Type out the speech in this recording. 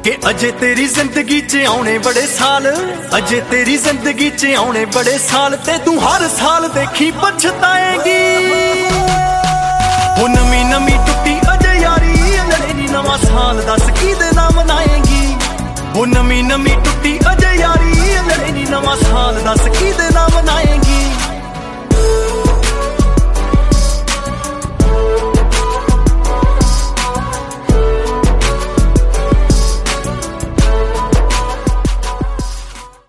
कि अजे तेरी जिंदगी च आने बड़े साल, अजे तेरी जिंदगी च आने बड़े साल, ते तू हर साल देखी पछताएगी। वो नमी नमी टुटी अजे यारी लड़े नी नवा साल दस की दे नाम मनाएगी। वो नमी नमी टुटी अजे यारी लड़े नी नवा साल दस की दे नाम मनाएगी।